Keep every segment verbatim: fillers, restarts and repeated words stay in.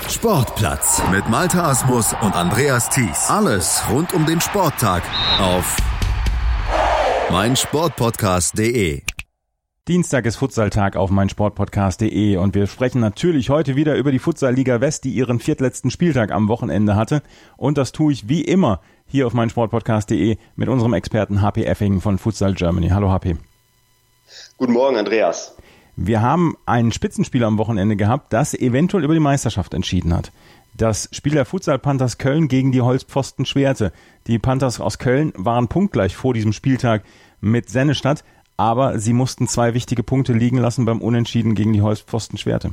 Sportplatz mit Malte Asmus und Andreas Thies. Alles rund um den Sporttag auf meinsportpodcast punkt de. Dienstag ist Futsaltag auf meinsportpodcast punkt de und wir sprechen natürlich heute wieder über die Futsal-Liga West, die ihren viertletzten Spieltag am Wochenende hatte. Und das tue ich wie immer hier auf meinsportpodcast punkt de mit unserem Experten H P Effing von Futsal Germany. Hallo H P. Guten Morgen, Andreas. Wir haben ein Spitzenspiel am Wochenende gehabt, das eventuell über die Meisterschaft entschieden hat. Das Spiel der Futsal Panthers Köln gegen die Holzpfosten Schwerte. Die Panthers aus Köln waren punktgleich vor diesem Spieltag mit Sennestadt, aber sie mussten zwei wichtige Punkte liegen lassen beim Unentschieden gegen die Holzpfosten Schwerte.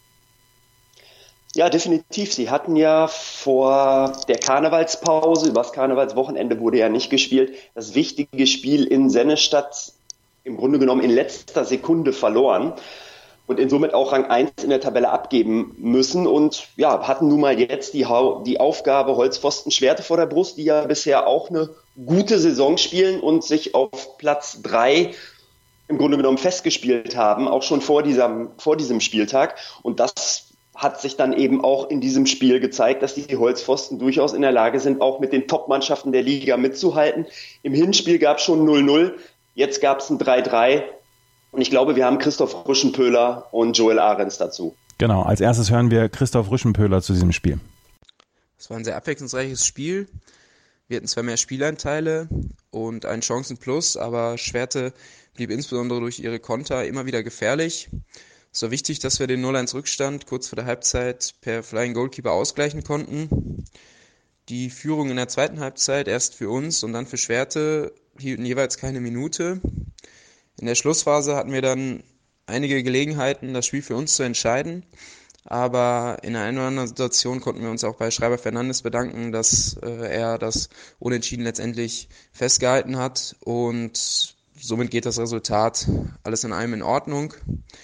Ja, definitiv. Sie hatten ja vor der Karnevalspause, übers Karnevalswochenende wurde ja nicht gespielt, das wichtige Spiel in Sennestadt im Grunde genommen in letzter Sekunde verloren und in somit auch Rang eins in der Tabelle abgeben müssen und ja, hatten nun mal jetzt die, die Aufgabe Holzpfosten Schwerte vor der Brust, die ja bisher auch eine gute Saison spielen und sich auf Platz drei im Grunde genommen festgespielt haben, auch schon vor diesem, vor diesem Spieltag. Und das hat sich dann eben auch in diesem Spiel gezeigt, dass die Holzpfosten durchaus in der Lage sind, auch mit den Top-Mannschaften der Liga mitzuhalten. Im Hinspiel gab es schon null null. Jetzt gab es ein drei drei und ich glaube, wir haben Christoph Rüschenpöhler und Joel Ahrens dazu. Genau, als erstes hören wir Christoph Rüschenpöhler zu diesem Spiel. Es war ein sehr abwechslungsreiches Spiel. Wir hatten zwar mehr Spielanteile und einen Chancenplus, aber Schwerte blieb insbesondere durch ihre Konter immer wieder gefährlich. Es war wichtig, dass wir den null eins Rückstand kurz vor der Halbzeit per Flying Goalkeeper ausgleichen konnten. Die Führung in der zweiten Halbzeit erst für uns und dann für Schwerte hielten jeweils keine Minute. In der Schlussphase hatten wir dann einige Gelegenheiten, das Spiel für uns zu entscheiden. Aber in einer oder anderen Situation konnten wir uns auch bei Schreiber Fernandes bedanken, dass äh, er das Unentschieden letztendlich festgehalten hat. Und somit geht das Resultat alles in allem in Ordnung.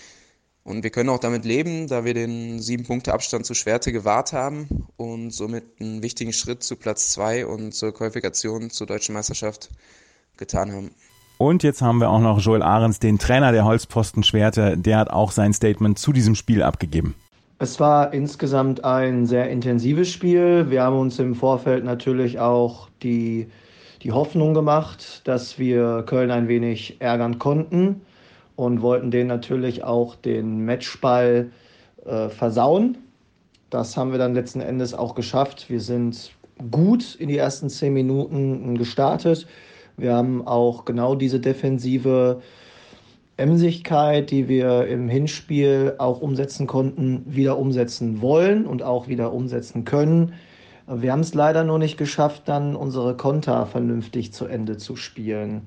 Und wir können auch damit leben, da wir den sieben Punkte Abstand zu Schwerte gewahrt haben und somit einen wichtigen Schritt zu Platz zwei und zur Qualifikation zur Deutschen Meisterschaft getan haben. Und jetzt haben wir auch noch Joel Ahrens, den Trainer der Holzpfosten Schwerte. Der hat auch sein Statement zu diesem Spiel abgegeben. Es war insgesamt ein sehr intensives Spiel. Wir haben uns im Vorfeld natürlich auch die, die Hoffnung gemacht, dass wir Köln ein wenig ärgern konnten und wollten denen natürlich auch den Matchball äh, versauen. Das haben wir dann letzten Endes auch geschafft. Wir sind gut in die ersten zehn Minuten gestartet. Wir haben auch genau diese defensive Emsigkeit, die wir im Hinspiel auch umsetzen konnten, wieder umsetzen wollen und auch wieder umsetzen können. Wir haben es leider nur nicht geschafft, dann unsere Konter vernünftig zu Ende zu spielen.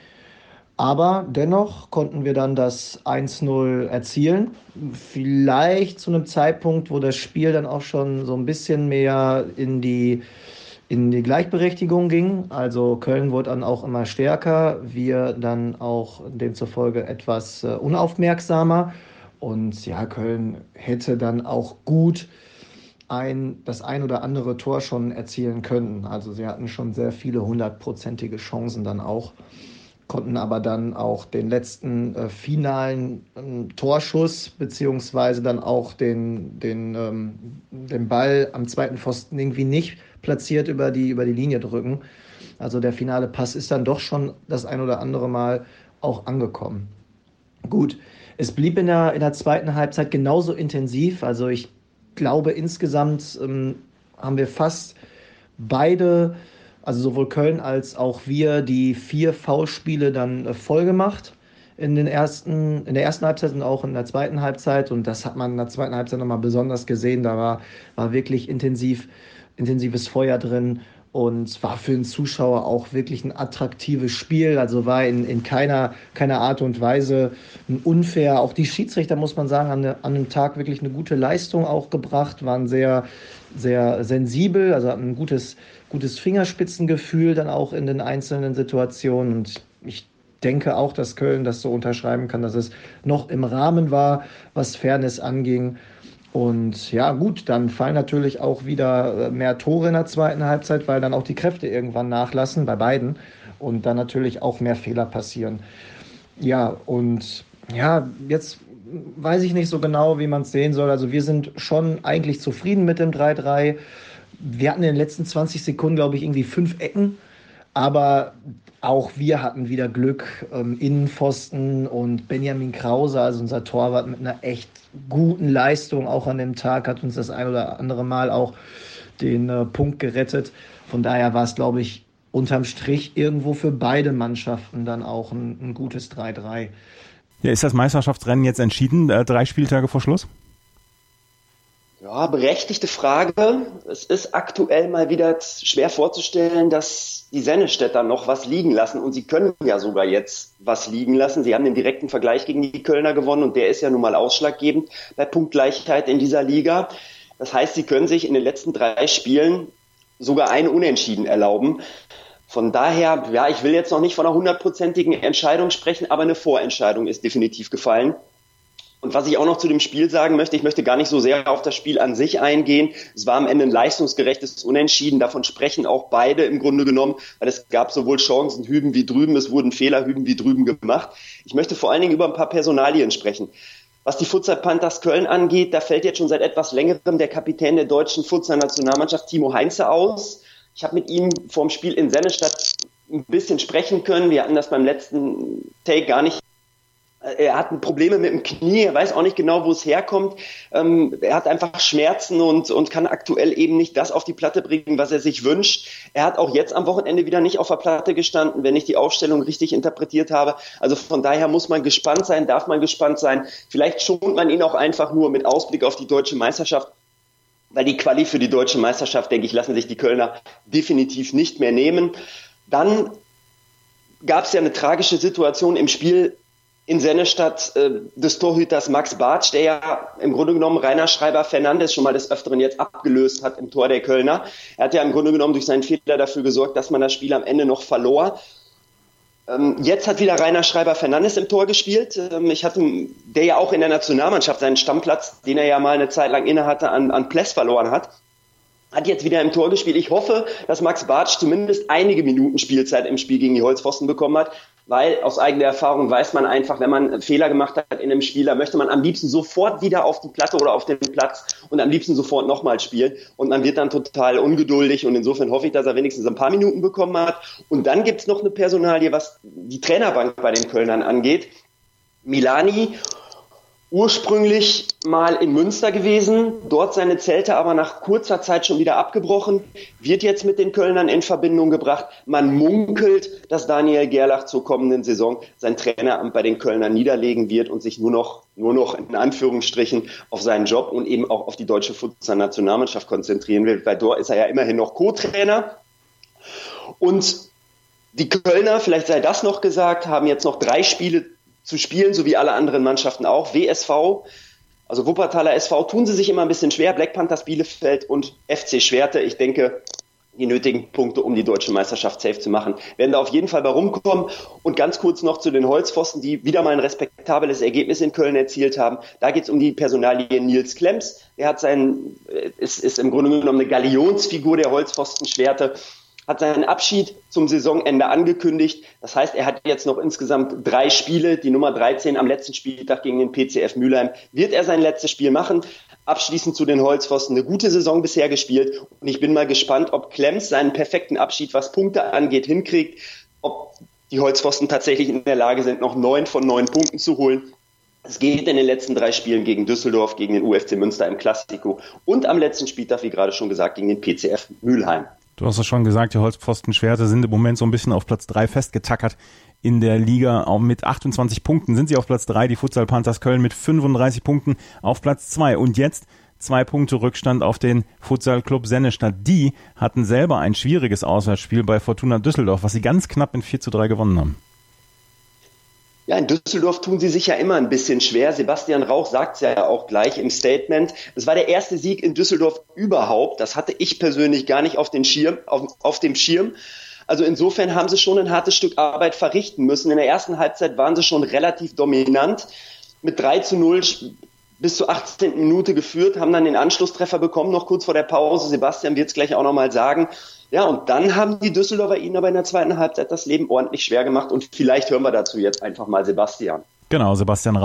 Aber dennoch konnten wir dann das eins null erzielen. Vielleicht zu einem Zeitpunkt, wo das Spiel dann auch schon so ein bisschen mehr in die, in die Gleichberechtigung ging. Also Köln wurde dann auch immer stärker, wir dann auch demzufolge etwas äh, unaufmerksamer. Und ja, Köln hätte dann auch gut ein, das ein oder andere Tor schon erzielen können. Also sie hatten schon sehr viele hundertprozentige Chancen dann auch, konnten aber dann auch den letzten äh, finalen ähm, Torschuss beziehungsweise dann auch den, den, ähm, den Ball am zweiten Pfosten irgendwie nicht platziert über die, über die Linie drücken. Also der finale Pass ist dann doch schon das ein oder andere Mal auch angekommen. Gut, es blieb in der, in der zweiten Halbzeit genauso intensiv. Also ich glaube, insgesamt ähm, haben wir fast beide, also sowohl Köln als auch wir, die vier Foulspiele dann äh, voll gemacht in den ersten, in der ersten Halbzeit und auch in der zweiten Halbzeit. Und das hat man in der zweiten Halbzeit nochmal besonders gesehen. Da war, war wirklich intensiv, intensives Feuer drin und war für den Zuschauer auch wirklich ein attraktives Spiel. Also war in, in keiner, keiner Art und Weise unfair. Auch die Schiedsrichter, muss man sagen, haben an einem Tag wirklich eine gute Leistung auch gebracht, waren sehr, sehr sensibel, also hatten ein gutes, gutes Fingerspitzengefühl dann auch in den einzelnen Situationen. Und ich denke auch, dass Köln das so unterschreiben kann, dass es noch im Rahmen war, was Fairness anging. Und ja gut, dann fallen natürlich auch wieder mehr Tore in der zweiten Halbzeit, weil dann auch die Kräfte irgendwann nachlassen, bei beiden. Und dann natürlich auch mehr Fehler passieren. Ja, und ja, jetzt weiß ich nicht so genau, wie man es sehen soll. Also wir sind schon eigentlich zufrieden mit dem drei drei. Wir hatten in den letzten zwanzig Sekunden, glaube ich, irgendwie fünf Ecken. Aber auch wir hatten wieder Glück. Ähm, Innenpfosten und Benjamin Krause, also unser Torwart mit einer echt guten Leistung, auch an dem Tag, hat uns das ein oder andere Mal auch den äh, Punkt gerettet. Von daher war es, glaube ich, unterm Strich irgendwo für beide Mannschaften dann auch ein, ein gutes drei drei. Ja, ist das Meisterschaftsrennen jetzt entschieden, äh, drei Spieltage vor Schluss? Ja, berechtigte Frage. Es ist aktuell mal wieder schwer vorzustellen, dass die Sennestädter noch was liegen lassen. Und sie können ja sogar jetzt was liegen lassen. Sie haben den direkten Vergleich gegen die Kölner gewonnen und der ist ja nun mal ausschlaggebend bei Punktgleichheit in dieser Liga. Das heißt, sie können sich in den letzten drei Spielen sogar ein Unentschieden erlauben. Von daher, ja, ich will jetzt noch nicht von einer hundertprozentigen Entscheidung sprechen, aber eine Vorentscheidung ist definitiv gefallen. Und was ich auch noch zu dem Spiel sagen möchte, ich möchte gar nicht so sehr auf das Spiel an sich eingehen. Es war am Ende ein leistungsgerechtes Unentschieden. Davon sprechen auch beide im Grunde genommen, weil es gab sowohl Chancen hüben wie drüben, es wurden Fehler hüben wie drüben gemacht. Ich möchte vor allen Dingen über ein paar Personalien sprechen. Was die Futsal Panthers Köln angeht, da fällt jetzt schon seit etwas längerem der Kapitän der deutschen Futsal-Nationalmannschaft Timo Heinze aus. Ich habe mit ihm vor dem Spiel in Sennestadt ein bisschen sprechen können. Wir hatten das beim letzten Take gar nicht. Er hat Probleme mit dem Knie, er weiß auch nicht genau, wo es herkommt. Ähm, er hat einfach Schmerzen und, und kann aktuell eben nicht das auf die Platte bringen, was er sich wünscht. Er hat auch jetzt am Wochenende wieder nicht auf der Platte gestanden, wenn ich die Aufstellung richtig interpretiert habe. Also von daher muss man gespannt sein, darf man gespannt sein. Vielleicht schont man ihn auch einfach nur mit Ausblick auf die deutsche Meisterschaft, weil die Quali für die deutsche Meisterschaft, denke ich, lassen sich die Kölner definitiv nicht mehr nehmen. Dann gab es ja eine tragische Situation im Spiel in Sennestadt äh, des Torhüters Max Bartsch, der ja im Grunde genommen Rainer Schreiber-Fernandes schon mal des Öfteren jetzt abgelöst hat im Tor der Kölner. Er hat ja im Grunde genommen durch seinen Fehler dafür gesorgt, dass man das Spiel am Ende noch verlor. Ähm, jetzt hat wieder Rainer Schreiber-Fernandes im Tor gespielt. Ähm, ich hatte, der ja auch in der Nationalmannschaft seinen Stammplatz, den er ja mal eine Zeit lang innehatte, an, an Pless verloren hat. Hat jetzt wieder im Tor gespielt. Ich hoffe, dass Max Bartsch zumindest einige Minuten Spielzeit im Spiel gegen die Holzpfosten bekommen hat, weil aus eigener Erfahrung weiß man einfach, wenn man Fehler gemacht hat in einem Spiel, da möchte man am liebsten sofort wieder auf die Platte oder auf den Platz und am liebsten sofort nochmal spielen und man wird dann total ungeduldig und insofern hoffe ich, dass er wenigstens ein paar Minuten bekommen hat. Und dann gibt's noch eine Personalie, was die Trainerbank bei den Kölnern angeht. Milani, ursprünglich mal in Münster gewesen, dort seine Zelte aber nach kurzer Zeit schon wieder abgebrochen, wird jetzt mit den Kölnern in Verbindung gebracht. Man munkelt, dass Daniel Gerlach zur kommenden Saison sein Traineramt bei den Kölnern niederlegen wird und sich nur noch, nur noch in Anführungsstrichen auf seinen Job und eben auch auf die deutsche Futsal-Nationalmannschaft konzentrieren will, weil dort ist er ja immerhin noch Co-Trainer. Und die Kölner, vielleicht sei das noch gesagt, haben jetzt noch drei Spiele zu spielen, so wie alle anderen Mannschaften auch. W S V, also Wuppertaler S V, tun sie sich immer ein bisschen schwer. Black Panthers Bielefeld und F C Schwerte, ich denke, die nötigen Punkte, um die deutsche Meisterschaft safe zu machen, werden da auf jeden Fall bei rumkommen. Und ganz kurz noch zu den Holzpfosten, die wieder mal ein respektables Ergebnis in Köln erzielt haben. Da geht es um die Personalie Nils Klemms. Er hat seinen, ist, ist im Grunde genommen eine Galionsfigur der Holzpfosten-Schwerte, hat seinen Abschied zum Saisonende angekündigt. Das heißt, er hat jetzt noch insgesamt drei Spiele. Die Nummer dreizehn am letzten Spieltag gegen den P C F Mülheim wird er sein letztes Spiel machen. Abschließend zu den Holzpfosten. Eine gute Saison bisher gespielt. Und ich bin mal gespannt, ob Klemms seinen perfekten Abschied, was Punkte angeht, hinkriegt. Ob die Holzpfosten tatsächlich in der Lage sind, noch neun von neun Punkten zu holen. Es geht in den letzten drei Spielen gegen Düsseldorf, gegen den U F C Münster im Klassiko und am letzten Spieltag, wie gerade schon gesagt, gegen den P C F Mülheim. Du hast es schon gesagt, die Holzpfosten-Schwerte sind im Moment so ein bisschen auf Platz drei festgetackert in der Liga. Auch mit achtundzwanzig Punkten sind sie auf Platz drei, die Futsal Panthers Köln mit fünfunddreißig Punkten auf Platz zwei. Und jetzt zwei Punkte Rückstand auf den Futsal Club Sennestadt. Die hatten selber ein schwieriges Auswärtsspiel bei Fortuna Düsseldorf, was sie ganz knapp in vier zu drei gewonnen haben. Ja, in Düsseldorf tun sie sich ja immer ein bisschen schwer. Sebastian Rauch sagt es ja auch gleich im Statement. Es war der erste Sieg in Düsseldorf überhaupt. Das hatte ich persönlich gar nicht auf den Schirm, auf, auf dem Schirm. Also insofern haben sie schon ein hartes Stück Arbeit verrichten müssen. In der ersten Halbzeit waren sie schon relativ dominant. Mit drei zu null bis zur achtzehnten Minute geführt, haben dann den Anschlusstreffer bekommen, noch kurz vor der Pause. Sebastian wird es gleich auch nochmal sagen. Ja, und dann haben die Düsseldorfer ihnen aber in der zweiten Halbzeit das Leben ordentlich schwer gemacht und vielleicht hören wir dazu jetzt einfach mal Sebastian. Genau, Sebastian Rauch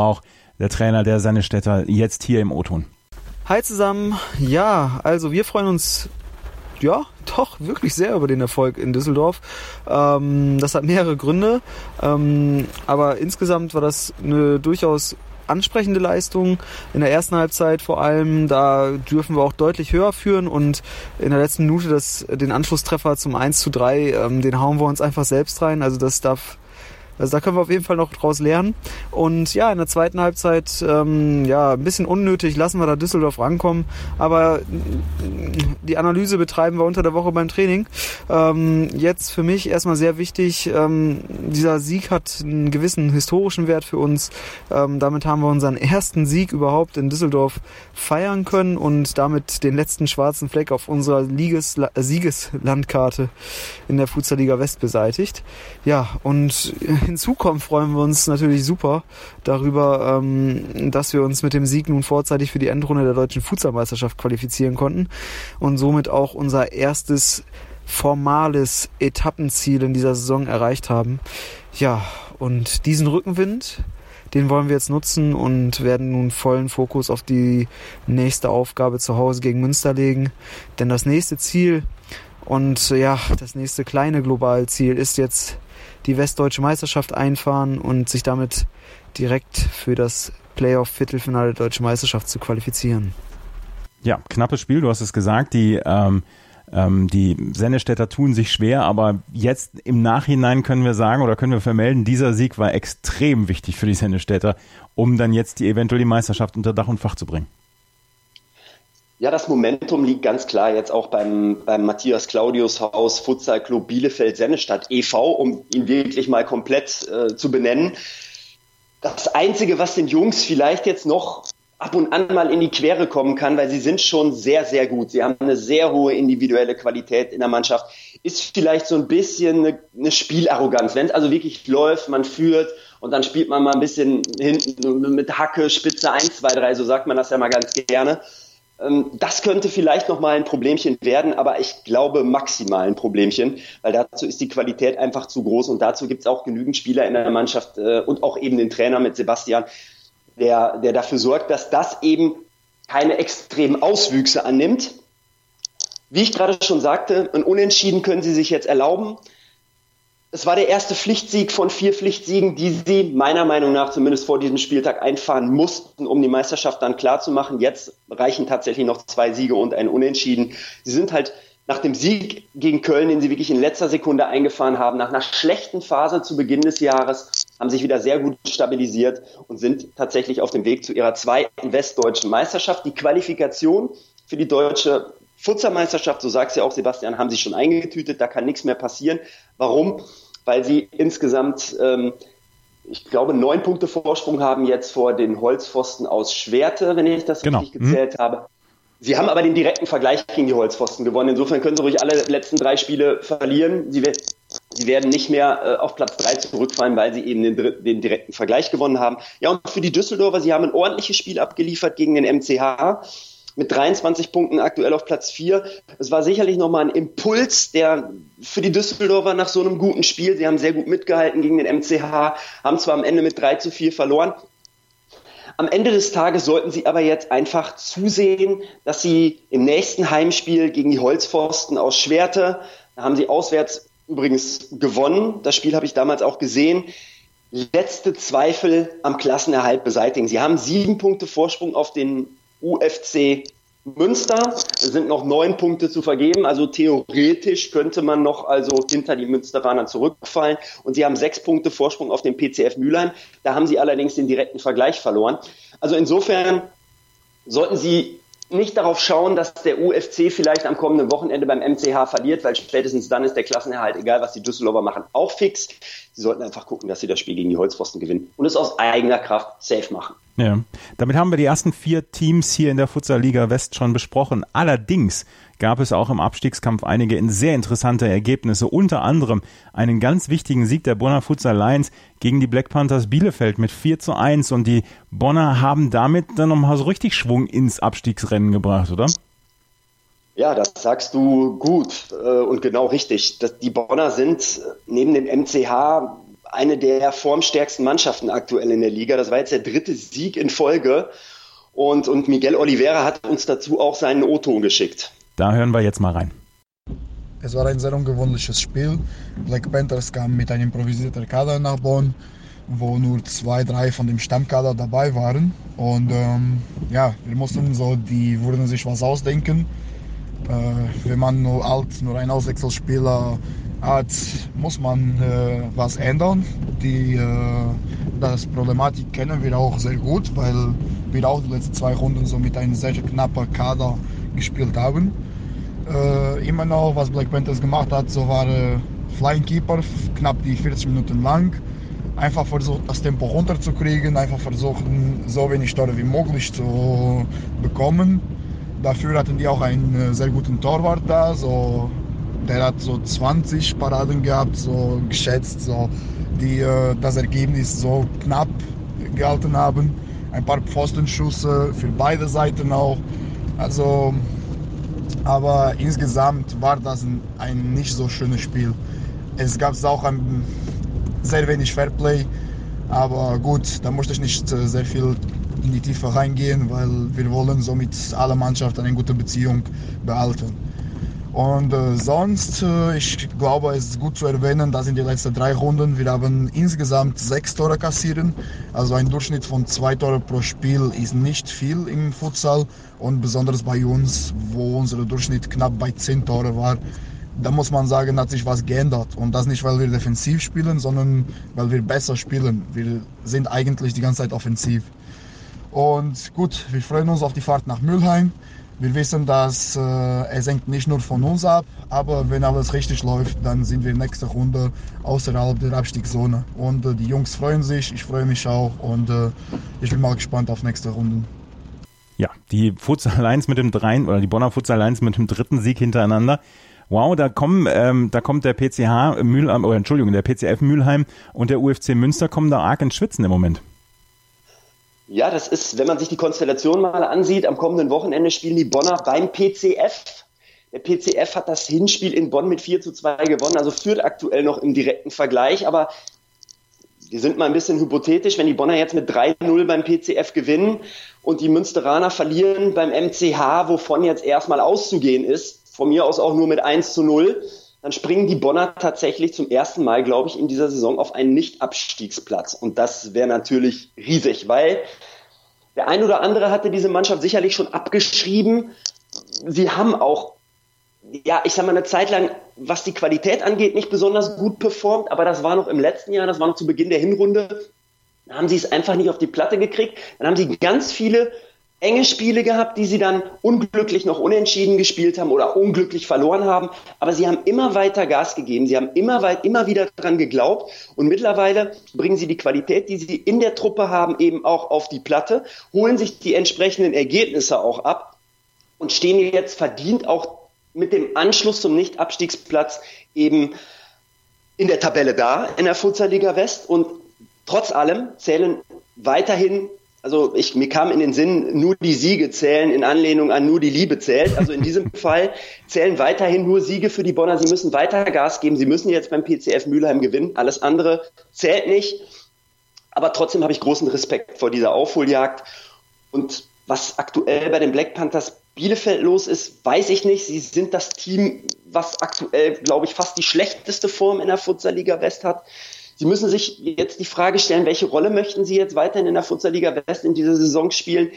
der Trainer der Sennestädter, jetzt hier im O-Ton. Hi zusammen. Ja, also wir freuen uns ja doch wirklich sehr über den Erfolg in Düsseldorf. Ähm, das hat mehrere Gründe, ähm, aber insgesamt war das eine durchaus ansprechende Leistung in der ersten Halbzeit vor allem. Da dürfen wir auch deutlich höher führen und in der letzten Minute das, den Anschlusstreffer zum eins zu drei, ähm, den hauen wir uns einfach selbst rein. Also das darf Also da können wir auf jeden Fall noch draus lernen. Und ja, in der zweiten Halbzeit, ähm, ja, ein bisschen unnötig, lassen wir da Düsseldorf rankommen. Aber die Analyse betreiben wir unter der Woche beim Training. Ähm, jetzt für mich erstmal sehr wichtig, ähm, dieser Sieg hat einen gewissen historischen Wert für uns. Ähm, damit haben wir unseren ersten Sieg überhaupt in Düsseldorf feiern können und damit den letzten schwarzen Fleck auf unserer Liges- Siegeslandkarte in der Futsal-Liga West beseitigt. Ja, und hinzu kommt, freuen wir uns natürlich super darüber, ähm, dass wir uns mit dem Sieg nun vorzeitig für die Endrunde der Deutschen Futsalmeisterschaft qualifizieren konnten und somit auch unser erstes formales Etappenziel in dieser Saison erreicht haben. Ja, und diesen Rückenwind, den wollen wir jetzt nutzen und werden nun vollen Fokus auf die nächste Aufgabe zu Hause gegen Münster legen. Denn das nächste Ziel und ja, das nächste kleine Globalziel ist jetzt die Westdeutsche Meisterschaft einfahren und sich damit direkt für das Playoff-Viertelfinale der Deutschen Meisterschaft zu qualifizieren. Ja, knappes Spiel, du hast es gesagt, die, ähm, ähm, die Sennestädter tun sich schwer, aber jetzt im Nachhinein können wir sagen oder können wir vermelden, dieser Sieg war extrem wichtig für die Sennestädter, um dann jetzt die eventuell die Meisterschaft unter Dach und Fach zu bringen. Ja, das Momentum liegt ganz klar jetzt auch beim, beim Matthias Claudius Haus Futsal Club Bielefeld-Sennestadt e V, um ihn wirklich mal komplett äh, zu benennen. Das Einzige, was den Jungs vielleicht jetzt noch ab und an mal in die Quere kommen kann, weil sie sind schon sehr, sehr gut. Sie haben eine sehr hohe individuelle Qualität in der Mannschaft, ist vielleicht so ein bisschen eine, eine Spielarroganz. Wenn es also wirklich läuft, man führt und dann spielt man mal ein bisschen hinten mit Hacke, Spitze eins, zwei, drei, so sagt man das ja mal ganz gerne. Das könnte vielleicht nochmal ein Problemchen werden, aber ich glaube maximal ein Problemchen, weil dazu ist die Qualität einfach zu groß und dazu gibt es auch genügend Spieler in der Mannschaft äh, und auch eben den Trainer mit Sebastian, der, der dafür sorgt, dass das eben keine extremen Auswüchse annimmt. Wie ich gerade schon sagte, ein Unentschieden können sie sich jetzt erlauben. Es war der erste Pflichtsieg von vier Pflichtsiegen, die sie meiner Meinung nach zumindest vor diesem Spieltag einfahren mussten, um die Meisterschaft dann klar zu machen. Jetzt reichen tatsächlich noch zwei Siege und ein Unentschieden. Sie sind halt nach dem Sieg gegen Köln, den sie wirklich in letzter Sekunde eingefahren haben, nach einer schlechten Phase zu Beginn des Jahres, haben sich wieder sehr gut stabilisiert und sind tatsächlich auf dem Weg zu ihrer zweiten westdeutschen Meisterschaft. Die Qualifikation für die deutsche Futsalmeisterschaft, so sagt ja auch Sebastian, haben sie schon eingetütet, da kann nichts mehr passieren. Warum? Weil sie insgesamt, ähm, ich glaube, neun Punkte Vorsprung haben jetzt vor den Holzpfosten aus Schwerte, wenn ich das genau. richtig gezählt mhm. habe. Sie haben aber den direkten Vergleich gegen die Holzpfosten gewonnen. Insofern können sie ruhig alle letzten drei Spiele verlieren. Sie, sie werden nicht mehr äh, auf Platz drei zurückfallen, weil sie eben den, den direkten Vergleich gewonnen haben. Ja, und für die Düsseldorfer, sie haben ein ordentliches Spiel abgeliefert gegen den M C H. Mit dreiundzwanzig Punkten aktuell auf Platz vier. Es war sicherlich nochmal ein Impuls, der für die Düsseldorfer nach so einem guten Spiel, sie haben sehr gut mitgehalten gegen den M C H, haben zwar am Ende mit drei zu vier verloren. Am Ende des Tages sollten sie aber jetzt einfach zusehen, dass sie im nächsten Heimspiel gegen die Holzpfosten aus Schwerte, da haben sie auswärts übrigens gewonnen, das Spiel habe ich damals auch gesehen, letzte Zweifel am Klassenerhalt beseitigen. Sie haben sieben Punkte Vorsprung auf den U F C Münster. Es sind noch neun Punkte zu vergeben, also theoretisch könnte man noch also hinter die Münsteraner zurückfallen und sie haben sechs Punkte Vorsprung auf den P C F Mülheim. Da haben sie allerdings den direkten Vergleich verloren. Also insofern sollten sie nicht darauf schauen, dass der U F C vielleicht am kommenden Wochenende beim M C H verliert, weil spätestens dann ist der Klassenerhalt, egal was die Düsseldorfer machen, auch fix. Sie sollten einfach gucken, dass sie das Spiel gegen die Holzpfosten gewinnen und es aus eigener Kraft safe machen. Ja, damit haben wir die ersten vier Teams hier in der Futsal-Liga West schon besprochen. Allerdings gab es auch im Abstiegskampf einige sehr interessante Ergebnisse, unter anderem einen ganz wichtigen Sieg der Bonner Futsal Lions gegen die Black Panthers Bielefeld mit vier zu eins und die Bonner haben damit dann nochmal so richtig Schwung ins Abstiegsrennen gebracht, oder? Ja, das sagst du gut und genau richtig. Die Bonner sind neben dem M C H eine der formstärksten Mannschaften aktuell in der Liga. Das war jetzt der dritte Sieg in Folge. Und, und Miguel Oliveira hat uns dazu auch seinen O-Ton geschickt. Da hören wir jetzt mal rein. Es war ein sehr ungewöhnliches Spiel. Black Panthers kam mit einem improvisierten Kader nach Bonn, wo nur zwei, drei von dem Stammkader dabei waren. Und ähm, ja, wir mussten so, die würden sich was ausdenken. Äh, wenn man nur alt, nur einen Auswechselspieler hat, muss man äh, was ändern. Die äh, das Problematik kennen wir auch sehr gut, weil wir auch die letzten zwei Runden so mit einem sehr knappen Kader gespielt haben. Äh, immer noch, was Black Panthers gemacht hat, so war äh, Flying Keeper, knapp die vierzig Minuten lang. Einfach versucht, das Tempo runterzukriegen, einfach versuchen, so wenig Tore wie möglich zu bekommen. Dafür hatten die auch einen sehr guten Torwart da, so, der hat so zwanzig Paraden gehabt, so geschätzt, so, die äh, das Ergebnis so knapp gehalten haben. Ein paar Pfostenschüsse für beide Seiten auch. Also, aber insgesamt war das ein, ein nicht so schönes Spiel. Es gab auch ein sehr wenig Fairplay, aber gut, da musste ich nicht sehr viel in die Tiefe reingehen, weil wir wollen so mit aller Mannschaft eine gute Beziehung behalten. Und äh, sonst, äh, ich glaube, es ist gut zu erwähnen, dass in den letzten drei Runden wir haben insgesamt sechs Tore kassieren. Also ein Durchschnitt von zwei Tore pro Spiel ist nicht viel im Futsal und besonders bei uns, wo unser Durchschnitt knapp bei zehn Tore war. Da muss man sagen, hat sich was geändert. Und das nicht, weil wir defensiv spielen, sondern weil wir besser spielen. Wir sind eigentlich die ganze Zeit offensiv. Und gut, wir freuen uns auf die Fahrt nach Mülheim. Wir wissen, dass äh, es hängt nicht nur von uns ab, aber wenn alles richtig läuft, dann sind wir nächste Runde außerhalb der Abstiegszone. Und äh, die Jungs freuen sich, ich freue mich auch und äh, ich bin mal gespannt auf nächste Runde. Ja, die Futsal Lions mit dem dreien oder die Bonner Futsal Lions mit dem dritten Sieg hintereinander. Wow, da kommen, ähm, da kommt der P C H Mülheim, oder Entschuldigung, der P C F Mülheim und der U F C Münster kommen da arg ins Schwitzen im Moment. Ja, das ist, wenn man sich die Konstellation mal ansieht, am kommenden Wochenende spielen die Bonner beim P C F. Der P C F hat das Hinspiel in Bonn mit vier zu zwei gewonnen, also führt aktuell noch im direkten Vergleich, aber wir sind mal ein bisschen hypothetisch, wenn die Bonner jetzt mit drei null beim P C F gewinnen und die Münsteraner verlieren beim M C H, wovon jetzt erstmal auszugehen ist, von mir aus auch nur mit eins zu null, dann springen die Bonner tatsächlich zum ersten Mal, glaube ich, in dieser Saison auf einen Nicht-Abstiegsplatz. Und das wäre natürlich riesig, weil der ein oder andere hatte diese Mannschaft sicherlich schon abgeschrieben. Sie haben auch, ja, ich sag mal, eine Zeit lang, was die Qualität angeht, nicht besonders gut performt, aber das war noch im letzten Jahr, das war noch zu Beginn der Hinrunde. Da haben sie es einfach nicht auf die Platte gekriegt. Dann haben sie ganz viele enge Spiele gehabt, die sie dann unglücklich noch unentschieden gespielt haben oder unglücklich verloren haben. Aber sie haben immer weiter Gas gegeben. Sie haben immer weit, immer wieder dran geglaubt. Und mittlerweile bringen sie die Qualität, die sie in der Truppe haben, eben auch auf die Platte, holen sich die entsprechenden Ergebnisse auch ab und stehen jetzt verdient auch mit dem Anschluss zum Nicht-Abstiegsplatz eben in der Tabelle da, in der Futsal-Liga West. Und trotz allem zählen weiterhin, also ich, mir kam in den Sinn, nur die Siege zählen in Anlehnung an nur die Liebe zählt. Also in diesem Fall zählen weiterhin nur Siege für die Bonner. Sie müssen weiter Gas geben. Sie müssen jetzt beim P C F Mülheim gewinnen. Alles andere zählt nicht. Aber trotzdem habe ich großen Respekt vor dieser Aufholjagd. Und was aktuell bei den Black Panthers Bielefeld los ist, weiß ich nicht. Sie sind das Team, was aktuell, glaube ich, fast die schlechteste Form in der Futsal-Liga West hat. Sie müssen sich jetzt die Frage stellen, welche Rolle möchten Sie jetzt weiterhin in der Futsal-Liga West in dieser Saison spielen?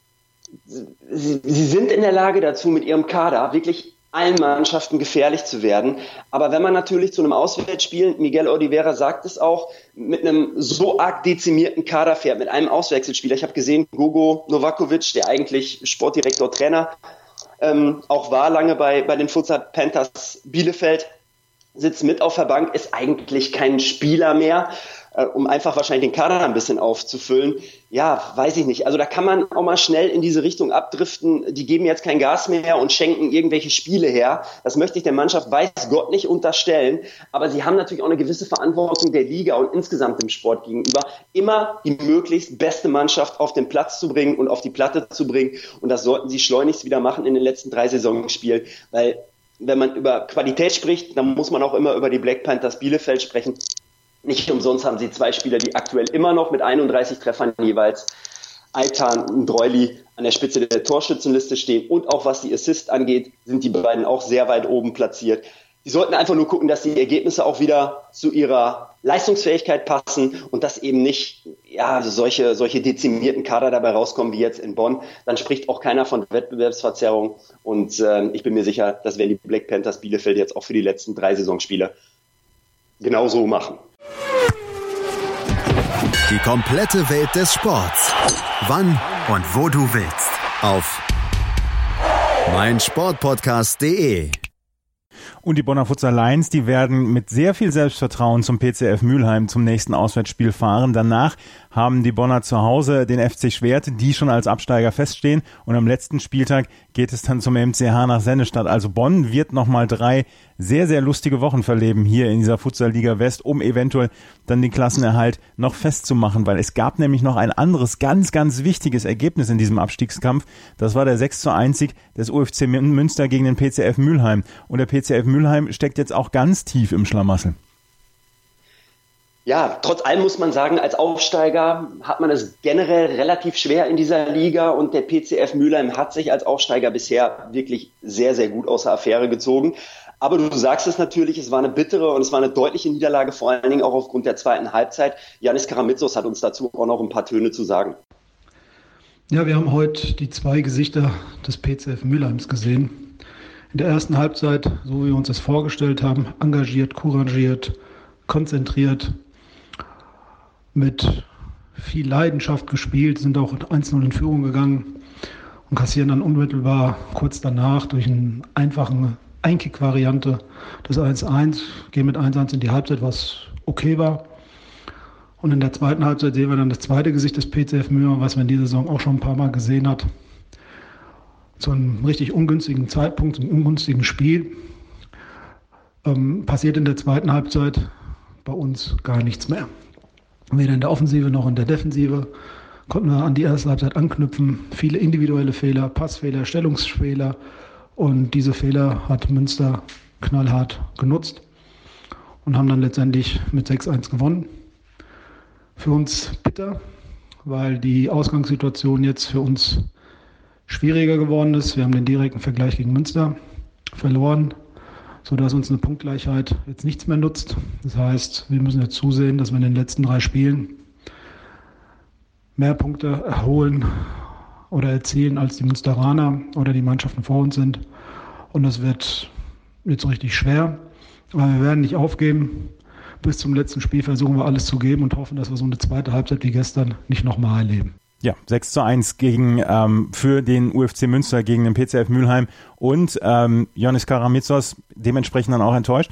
Sie, Sie sind in der Lage dazu, mit Ihrem Kader wirklich allen Mannschaften gefährlich zu werden. Aber wenn man natürlich zu einem Auswärtsspiel, Miguel Oliveira sagt es auch, mit einem so arg dezimierten Kader fährt, mit einem Auswechselspieler. Ich habe gesehen, Gogo Novakovic, der eigentlich Sportdirektor, Trainer, ähm, auch war lange bei, bei den Futsal Panthers Bielefeld, sitzt mit auf der Bank, ist eigentlich kein Spieler mehr, äh, um einfach wahrscheinlich den Kader ein bisschen aufzufüllen. Ja, weiß ich nicht. Also da kann man auch mal schnell in diese Richtung abdriften. Die geben jetzt kein Gas mehr und schenken irgendwelche Spiele her. Das möchte ich der Mannschaft, weiß Gott, nicht unterstellen. Aber sie haben natürlich auch eine gewisse Verantwortung der Liga und insgesamt dem Sport gegenüber, immer die möglichst beste Mannschaft auf den Platz zu bringen und auf die Platte zu bringen. Und das sollten sie schleunigst wieder machen in den letzten drei Saisonspielen, weil wenn man über Qualität spricht, dann muss man auch immer über die Black Panthers Bielefeld sprechen. Nicht umsonst haben sie zwei Spieler, die aktuell immer noch mit einunddreißig Treffern jeweils, Aytan und Droili, an der Spitze der Torschützenliste stehen. Und auch was die Assist angeht, sind die beiden auch sehr weit oben platziert. Die sollten einfach nur gucken, dass die Ergebnisse auch wieder zu ihrer Leistungsfähigkeit passen und dass eben nicht ja, solche, solche dezimierten Kader dabei rauskommen wie jetzt in Bonn. Dann spricht auch keiner von Wettbewerbsverzerrung. Und äh, ich bin mir sicher, das werden die Black Panthers Bielefeld jetzt auch für die letzten drei Saisonspiele genauso machen. Die komplette Welt des Sports. Wann und wo du willst. Auf meinsportpodcast punkt de. Und die Bonner Futsal Lions, die werden mit sehr viel Selbstvertrauen zum P C F Mülheim zum nächsten Auswärtsspiel fahren. Danach haben die Bonner zu Hause den F C Schwerte, die schon als Absteiger feststehen. Und am letzten Spieltag geht es dann zum M C H nach Sennestadt. Also Bonn wird nochmal drei sehr, sehr lustige Wochen verleben hier in dieser Futsal-Liga West, um eventuell dann den Klassenerhalt noch festzumachen. Weil es gab nämlich noch ein anderes ganz, ganz wichtiges Ergebnis in diesem Abstiegskampf. Das war der sechs zu eins Sieg des U F C Münster gegen den P C F Mülheim. Und der P C F Mülheim steckt jetzt auch ganz tief im Schlamassel. Ja, trotz allem muss man sagen, als Aufsteiger hat man es generell relativ schwer in dieser Liga und der P C F Mülheim hat sich als Aufsteiger bisher wirklich sehr, sehr gut aus der Affäre gezogen. Aber du sagst es natürlich, es war eine bittere und es war eine deutliche Niederlage, vor allen Dingen auch aufgrund der zweiten Halbzeit. Yannis Karamitsos hat uns dazu auch noch ein paar Töne zu sagen. Ja, wir haben heute die zwei Gesichter des P C F Mülheims gesehen. In der ersten Halbzeit, so wie wir uns das vorgestellt haben, engagiert, couragiert, konzentriert, mit viel Leidenschaft gespielt, sind auch eins null in Führung gegangen und kassieren dann unmittelbar kurz danach durch eine einfache Einkick-Variante das eins eins, gehen mit eins eins in die Halbzeit, was okay war. Und in der zweiten Halbzeit sehen wir dann das zweite Gesicht des P C F Mülheim, was man in dieser Saison auch schon ein paar Mal gesehen hat. Zu einem richtig ungünstigen Zeitpunkt, einem ungünstigen Spiel, ähm, passiert in der zweiten Halbzeit bei uns gar nichts mehr. Weder in der Offensive noch in der Defensive konnten wir an die erste Halbzeit anknüpfen. Viele individuelle Fehler, Passfehler, Stellungsfehler. Und diese Fehler hat Münster knallhart genutzt und haben dann letztendlich mit sechs eins gewonnen. Für uns bitter, weil die Ausgangssituation jetzt für uns schwieriger geworden ist. Wir haben den direkten Vergleich gegen Münster verloren, sodass uns eine Punktgleichheit jetzt nichts mehr nutzt. Das heißt, wir müssen jetzt zusehen, dass wir in den letzten drei Spielen mehr Punkte erholen oder erzielen, als die Münsteraner oder die Mannschaften vor uns sind. Und das wird jetzt richtig schwer. Aber wir werden nicht aufgeben. Bis zum letzten Spiel versuchen wir alles zu geben und hoffen, dass wir so eine zweite Halbzeit wie gestern nicht nochmal erleben. Ja, sechs zu eins gegen, ähm, für den U F C Münster gegen den P C F Mülheim und ähm, Yannis Karamitsos dementsprechend dann auch enttäuscht?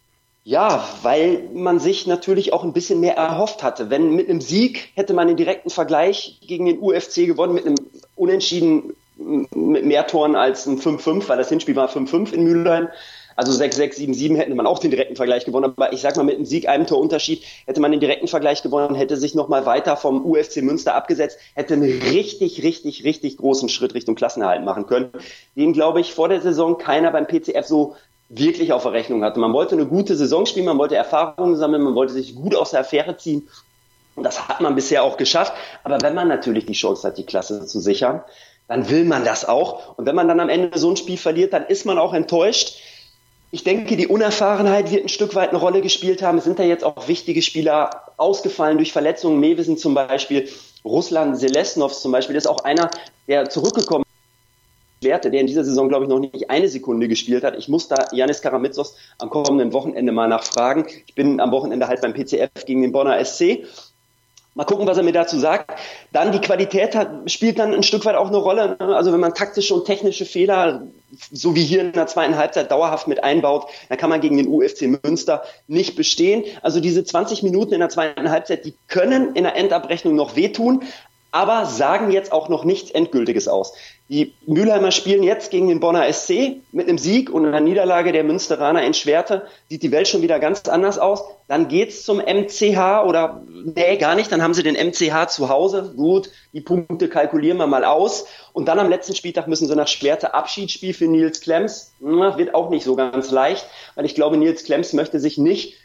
Ja, weil man sich natürlich auch ein bisschen mehr erhofft hatte. Wenn mit einem Sieg hätte man den direkten Vergleich gegen den U F C gewonnen, mit einem Unentschieden mit mehr Toren als ein fünf fünf, weil das Hinspiel war fünf fünf in Mülheim. Also sechs sechs, sieben sieben hätte man auch den direkten Vergleich gewonnen. Aber ich sag mal, mit einem Sieg, einem Torunterschied, hätte man den direkten Vergleich gewonnen, hätte sich nochmal weiter vom U F C Münster abgesetzt, hätte einen richtig, richtig, richtig großen Schritt Richtung Klassenerhalt machen können. Den, glaube ich, vor der Saison keiner beim P C F so wirklich auf der Rechnung hatte. Man wollte eine gute Saison spielen, man wollte Erfahrungen sammeln, man wollte sich gut aus der Affäre ziehen. Und das hat man bisher auch geschafft. Aber wenn man natürlich die Chance hat, die Klasse zu sichern, dann will man das auch. Und wenn man dann am Ende so ein Spiel verliert, dann ist man auch enttäuscht. Ich denke, die Unerfahrenheit wird ein Stück weit eine Rolle gespielt haben. Es sind da jetzt auch wichtige Spieler ausgefallen durch Verletzungen. Mewisen zum Beispiel, Ruslan Selesnov zum Beispiel, das ist auch einer, der zurückgekommen ist, der in dieser Saison, glaube ich, noch nicht eine Sekunde gespielt hat. Ich muss da Yannis Karamitsos am kommenden Wochenende mal nachfragen. Ich bin am Wochenende halt beim P C F gegen den Bonner S C. Mal gucken, was er mir dazu sagt. Dann die Qualität hat, spielt dann ein Stück weit auch eine Rolle. Also wenn man taktische und technische Fehler, so wie hier in der zweiten Halbzeit, dauerhaft mit einbaut, dann kann man gegen den U F C Münster nicht bestehen. Also diese zwanzig Minuten in der zweiten Halbzeit, die können in der Endabrechnung noch wehtun, aber sagen jetzt auch noch nichts Endgültiges aus. Die Mülheimer spielen jetzt gegen den Bonner S C mit einem Sieg und einer Niederlage der Münsteraner in Schwerte. Sieht die Welt schon wieder ganz anders aus. Dann geht's zum M C H oder, nee, gar nicht. Dann haben sie den M C H zu Hause. Gut, die Punkte kalkulieren wir mal aus. Und dann am letzten Spieltag müssen sie nach Schwerte Abschiedsspiel für Nils Klemms. Wird auch nicht so ganz leicht, weil ich glaube, Nils Klemms möchte sich nicht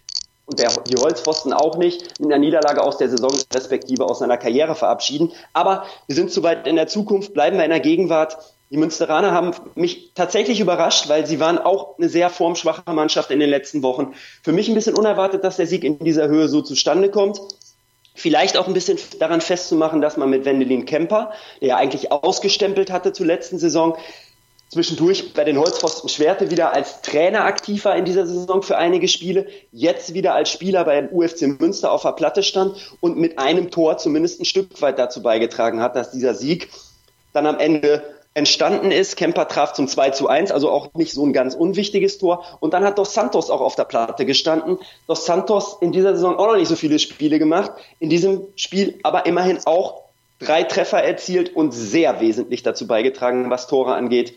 und der, die Holzpfosten auch nicht, mit einer Niederlage aus der Saison respektive aus seiner Karriere verabschieden. Aber wir sind zu weit in der Zukunft, bleiben wir in der Gegenwart. Die Münsteraner haben mich tatsächlich überrascht, weil sie waren auch eine sehr formschwache Mannschaft in den letzten Wochen. Für mich ein bisschen unerwartet, dass der Sieg in dieser Höhe so zustande kommt. Vielleicht auch ein bisschen daran festzumachen, dass man mit Wendelin Kemper, der ja eigentlich ausgestempelt hatte zur letzten Saison, zwischendurch bei den Holzpfosten Schwerte wieder als Trainer aktiv war in dieser Saison für einige Spiele, jetzt wieder als Spieler beim U F C Münster auf der Platte stand und mit einem Tor zumindest ein Stück weit dazu beigetragen hat, dass dieser Sieg dann am Ende entstanden ist. Kemper traf zum zwei zu eins, also auch nicht so ein ganz unwichtiges Tor. Und dann hat Dos Santos auch auf der Platte gestanden. Dos Santos in dieser Saison auch noch nicht so viele Spiele gemacht. In diesem Spiel aber immerhin auch drei Treffer erzielt und sehr wesentlich dazu beigetragen, was Tore angeht,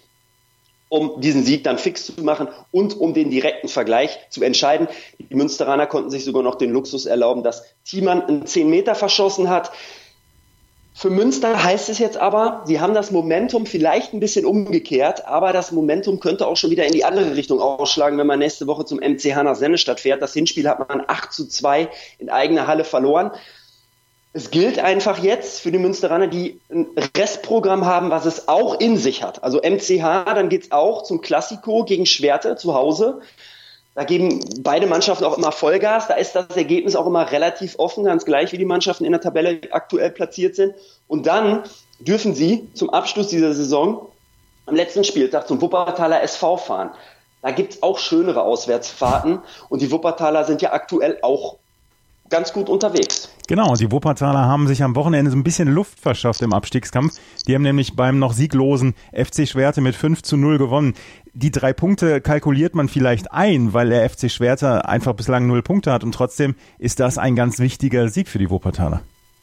um diesen Sieg dann fix zu machen und um den direkten Vergleich zu entscheiden. Die Münsteraner konnten sich sogar noch den Luxus erlauben, dass Thiemann einen zehn Meter verschossen hat. Für Münster heißt es jetzt aber, sie haben das Momentum vielleicht ein bisschen umgekehrt, aber das Momentum könnte auch schon wieder in die andere Richtung ausschlagen, wenn man nächste Woche zum M C H nach Sennestadt fährt. Das Hinspiel hat man acht zu zwei in eigener Halle verloren. Es gilt einfach jetzt für die Münsteraner, die ein Restprogramm haben, was es auch in sich hat. Also M C H, dann geht's auch zum Klassiko gegen Schwerte zu Hause. Da geben beide Mannschaften auch immer Vollgas. Da ist das Ergebnis auch immer relativ offen, ganz gleich, wie die Mannschaften in der Tabelle aktuell platziert sind. Und dann dürfen sie zum Abschluss dieser Saison am letzten Spieltag zum Wuppertaler S V fahren. Da gibt's auch schönere Auswärtsfahrten. Und die Wuppertaler sind ja aktuell auch ganz gut unterwegs. Genau, die Wuppertaler haben sich am Wochenende so ein bisschen Luft verschafft im Abstiegskampf. Die haben nämlich beim noch sieglosen F C Schwerte mit fünf zu null gewonnen. Die drei Punkte kalkuliert man vielleicht ein, weil der F C Schwerte einfach bislang null Punkte hat und trotzdem ist das ein ganz wichtiger Sieg für die Wuppertaler.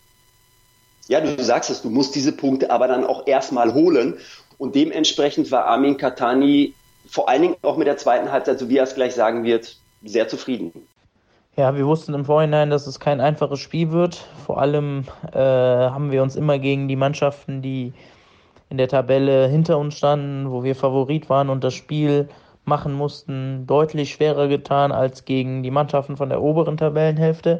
Ja, du sagst es, du musst diese Punkte aber dann auch erstmal holen und dementsprechend war Armin Katani vor allen Dingen auch mit der zweiten Halbzeit, so wie er es gleich sagen wird, sehr zufrieden. Ja, wir wussten im Vorhinein, dass es kein einfaches Spiel wird. Vor allem äh, haben wir uns immer gegen die Mannschaften, die in der Tabelle hinter uns standen, wo wir Favorit waren und das Spiel machen mussten, deutlich schwerer getan als gegen die Mannschaften von der oberen Tabellenhälfte.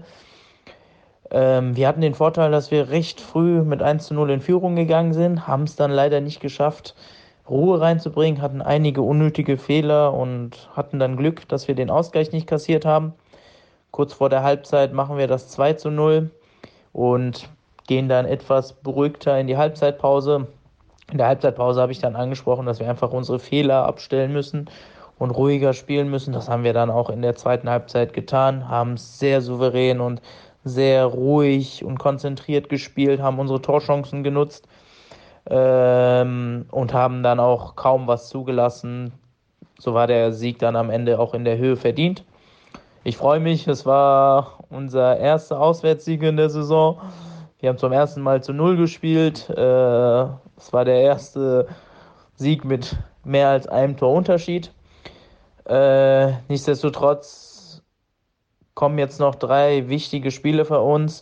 Ähm, wir hatten den Vorteil, dass wir recht früh mit eins zu null in Führung gegangen sind, haben es dann leider nicht geschafft, Ruhe reinzubringen, hatten einige unnötige Fehler und hatten dann Glück, dass wir den Ausgleich nicht kassiert haben. Kurz vor der Halbzeit machen wir das zwei zu null und gehen dann etwas beruhigter in die Halbzeitpause. In der Halbzeitpause habe ich dann angesprochen, dass wir einfach unsere Fehler abstellen müssen und ruhiger spielen müssen. Das haben wir dann auch in der zweiten Halbzeit getan, haben sehr souverän und sehr ruhig und konzentriert gespielt, haben unsere Torchancen genutzt ähm, und haben dann auch kaum was zugelassen. So war der Sieg dann am Ende auch in der Höhe verdient. Ich freue mich, es war unser erster Auswärtssieg in der Saison. Wir haben zum ersten Mal zu Null gespielt. Es war der erste Sieg mit mehr als einem Torunterschied. Nichtsdestotrotz kommen jetzt noch drei wichtige Spiele für uns,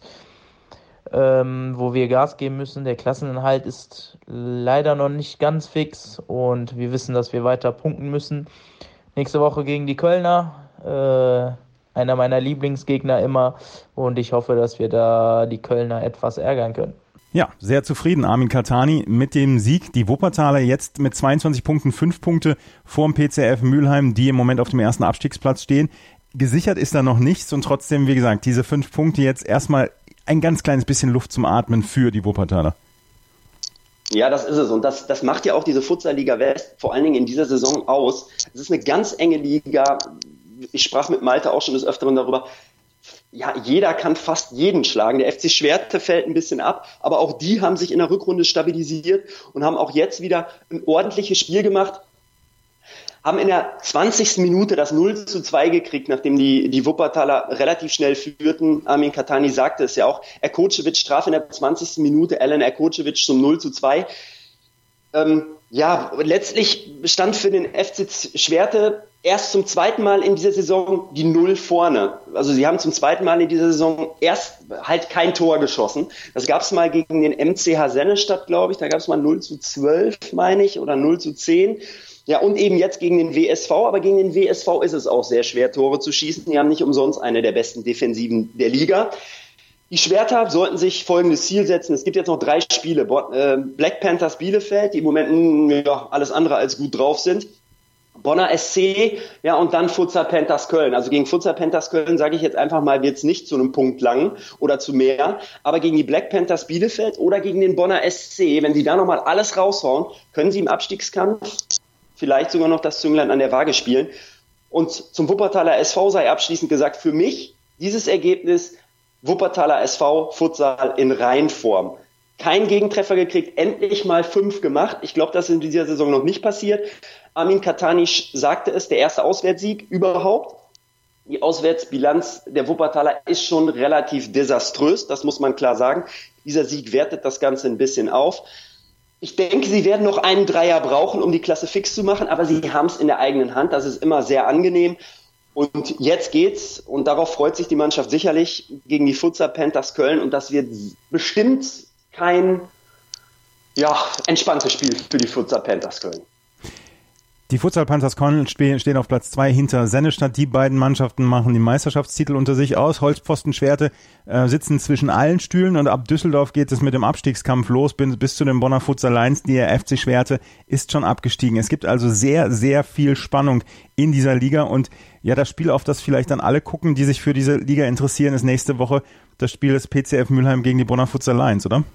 wo wir Gas geben müssen. Der Klassenerhalt ist leider noch nicht ganz fix und wir wissen, dass wir weiter punkten müssen. Nächste Woche gegen die Kölner. Einer meiner Lieblingsgegner immer und ich hoffe, dass wir da die Kölner etwas ärgern können. Ja, sehr zufrieden Armin Katani mit dem Sieg. Die Wuppertaler jetzt mit zweiundzwanzig Punkten, fünf Punkte vor dem P C F Mülheim, die im Moment auf dem ersten Abstiegsplatz stehen. Gesichert ist da noch nichts und trotzdem, wie gesagt, diese fünf Punkte jetzt erstmal ein ganz kleines bisschen Luft zum Atmen für die Wuppertaler. Ja, das ist es. Und das, das macht ja auch diese Futsal-Liga West vor allen Dingen in dieser Saison aus. Es ist eine ganz enge Liga. Ich sprach mit Malte auch schon des Öfteren darüber, ja, jeder kann fast jeden schlagen. Der F C Schwerte fällt ein bisschen ab, aber auch die haben sich in der Rückrunde stabilisiert und haben auch jetzt wieder ein ordentliches Spiel gemacht, haben in der zwanzigsten Minute das null zu zwei gekriegt, nachdem die, die Wuppertaler relativ schnell führten. Armin Katani sagte es ja auch, Erkočević traf in der zwanzigsten Minute Alan Erkočević zum null zu zwei. Ähm, ja, letztlich stand für den F C Schwerte erst zum zweiten Mal in dieser Saison die Null vorne. Also sie haben zum zweiten Mal in dieser Saison erst halt kein Tor geschossen. Das gab es mal gegen den M C H Sennestadt, glaube ich. Da gab es mal null zu zwölf, meine ich, oder null zu zehn. Ja, und eben jetzt gegen den W S V, aber gegen den W S V ist es auch sehr schwer, Tore zu schießen. Die haben nicht umsonst eine der besten Defensiven der Liga. Die Schwerter sollten sich folgendes Ziel setzen. Es gibt jetzt noch drei Spiele. Black Panthers Bielefeld, die im Moment ja, alles andere als gut drauf sind. Bonner S C, ja, und dann Futsal Panthers Köln. Also gegen Futsal Panthers Köln, sage ich jetzt einfach mal, wird es nicht zu einem Punkt lang oder zu mehr. Aber gegen die Black Panthers Bielefeld oder gegen den Bonner S C, wenn sie da nochmal alles raushauen, können sie im Abstiegskampf vielleicht sogar noch das Zünglein an der Waage spielen. Und zum Wuppertaler S V sei abschließend gesagt, für mich dieses Ergebnis Wuppertaler S V Futsal in Reinform. Kein Gegentreffer gekriegt, endlich mal fünf gemacht. Ich glaube, das ist in dieser Saison noch nicht passiert. Armin Katanisch sagte es, der erste Auswärtssieg überhaupt. Die Auswärtsbilanz der Wuppertaler ist schon relativ desaströs, das muss man klar sagen. Dieser Sieg wertet das Ganze ein bisschen auf. Ich denke, sie werden noch einen Dreier brauchen, um die Klasse fix zu machen, aber sie haben es in der eigenen Hand. Das ist immer sehr angenehm. Und jetzt geht's, und darauf freut sich die Mannschaft sicherlich, gegen die Futsal Panthers Köln. Und das wird bestimmt kein ja, entspanntes Spiel für die Futsal Panthers Köln. Die Futsal Panthers Köln stehen auf Platz zwei hinter Sennestadt. Die beiden Mannschaften machen den Meisterschaftstitel unter sich aus. Holzpfosten Schwerte äh, sitzen zwischen allen Stühlen und ab Düsseldorf geht es mit dem Abstiegskampf los bis, bis zu den Bonner Futsal Lions. Der F C Schwerte ist schon abgestiegen. Es gibt also sehr, sehr viel Spannung in dieser Liga und ja, das Spiel, auf das vielleicht dann alle gucken, die sich für diese Liga interessieren, ist nächste Woche das Spiel des P C F Mülheim gegen die Bonner Futsal Lions, oder?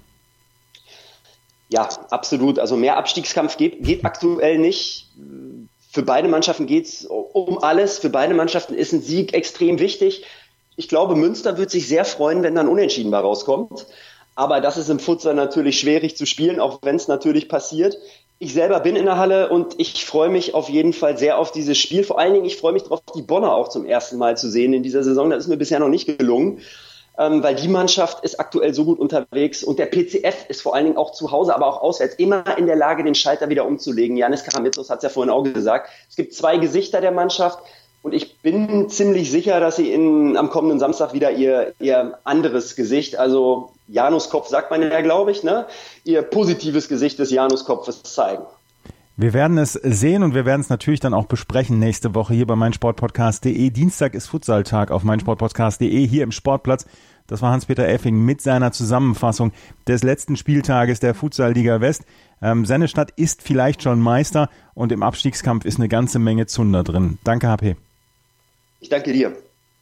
Ja, absolut. Also mehr Abstiegskampf geht, geht aktuell nicht. Für beide Mannschaften geht es um alles. Für beide Mannschaften ist ein Sieg extrem wichtig. Ich glaube, Münster wird sich sehr freuen, wenn dann Unentschieden mal rauskommt. Aber das ist im Futsal natürlich schwierig zu spielen, auch wenn es natürlich passiert. Ich selber bin in der Halle und ich freue mich auf jeden Fall sehr auf dieses Spiel. Vor allen Dingen, ich freue mich darauf, die Bonner auch zum ersten Mal zu sehen in dieser Saison. Das ist mir bisher noch nicht gelungen. Ähm, weil die Mannschaft ist aktuell so gut unterwegs und der P C F ist vor allen Dingen auch zu Hause, aber auch auswärts immer in der Lage, den Schalter wieder umzulegen. Janis Karamitsos hat es ja vorhin auch gesagt. Es gibt zwei Gesichter der Mannschaft und ich bin ziemlich sicher, dass sie in, am kommenden Samstag wieder ihr, ihr anderes Gesicht, also Januskopf sagt man ja, glaube ich, ne, ihr positives Gesicht des Januskopfes zeigen. Wir werden es sehen und wir werden es natürlich dann auch besprechen nächste Woche hier bei meinsportpodcast punkt de. Dienstag ist Futsaltag auf meinsportpodcast punkt de hier im Sportplatz. Das war Hans-Peter Effing mit seiner Zusammenfassung des letzten Spieltages der Futsal-Liga West. Ähm, Sennestadt ist vielleicht schon Meister und im Abstiegskampf ist eine ganze Menge Zunder drin. Danke, H P. Ich danke dir.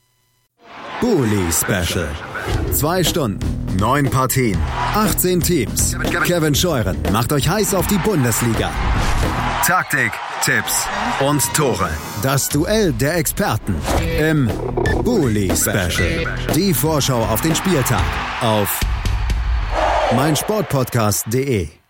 Bully Special. Zwei Stunden, neun Partien, achtzehn Teams. Kevin Scheuren macht euch heiß auf die Bundesliga. Taktik, Tipps und Tore. Das Duell der Experten im Bully Special. Die Vorschau auf den Spieltag auf meinsportpodcast punkt de.